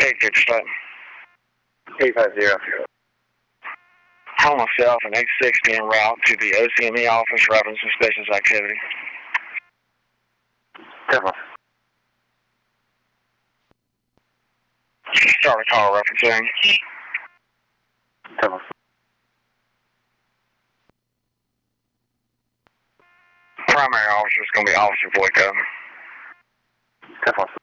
850. 850. Home myself and 860 en route to the OCME office, wrapping suspicious activity. 10. Start a call referencing. 10. Primary officer is going to be Officer Boyko. 10.